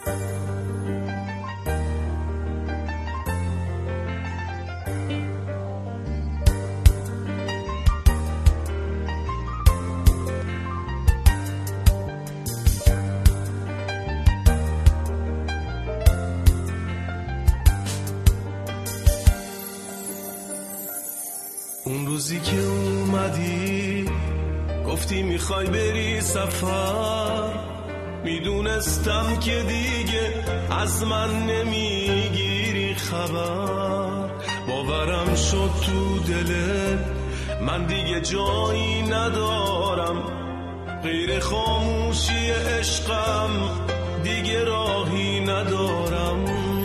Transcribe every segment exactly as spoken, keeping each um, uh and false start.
اون روزی که اومدی گفتی میخوای بری سفر، میدونستم که دیگه از من نمیگیری خبر. باورم شد تو دلت من دیگه جایی ندارم، غیر خاموشی عشقم دیگه راهی ندارم.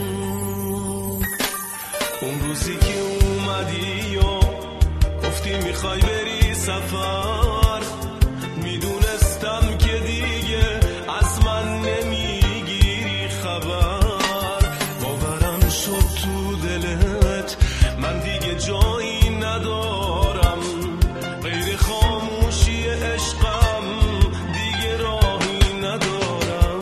اون روزی که اومدی و گفتی میخوای بری سفر، میدونستم که دیگه از من نمیگیری خبر. باورم شد تو دلت من دیگه جایی ندارم، غیر خاموشی عشقم دیگه راهی ندارم.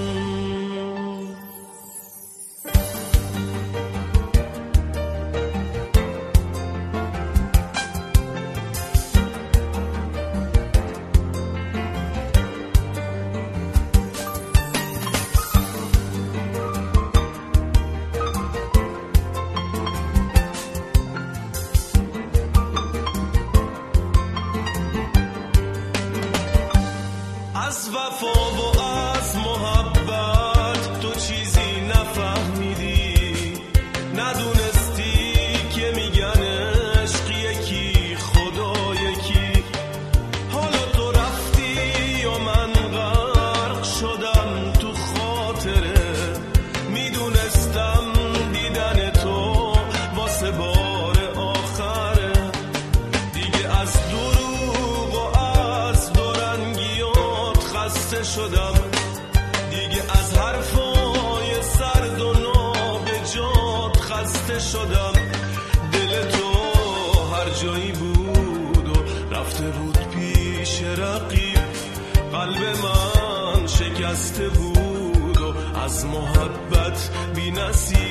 از وفا و از محبت تو چیزی نفهمیدی، ندونستی که میگن عشق یکی خدا یکی. حالا تو رفتی و من غرق شدم تو خاطره، میدونستم دیدن تو واسه بار آخره. دیگه از دروغ و از دورنگیات خسته شدم، دیگه از حرفای سرد و نابجات خسته شدم. دل تو هر جایی بود و رفته بود پیش رقیب، قلب من شکسته بود و از محبت بی نصیب.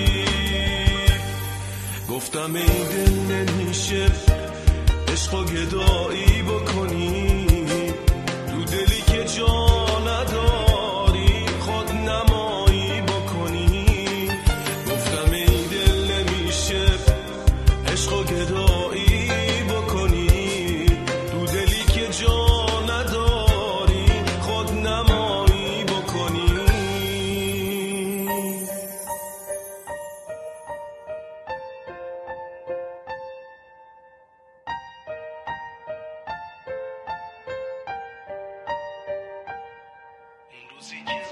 گفتم ای دل نمیشه عشق و گدایی بکنی، تو دلی که جا نداری خود نمایی بکنی. گفتم ای دل نمیشه عشق و گدایی بکنی، تو دلی که جا نداری خود نمایی بکنی. این روزی که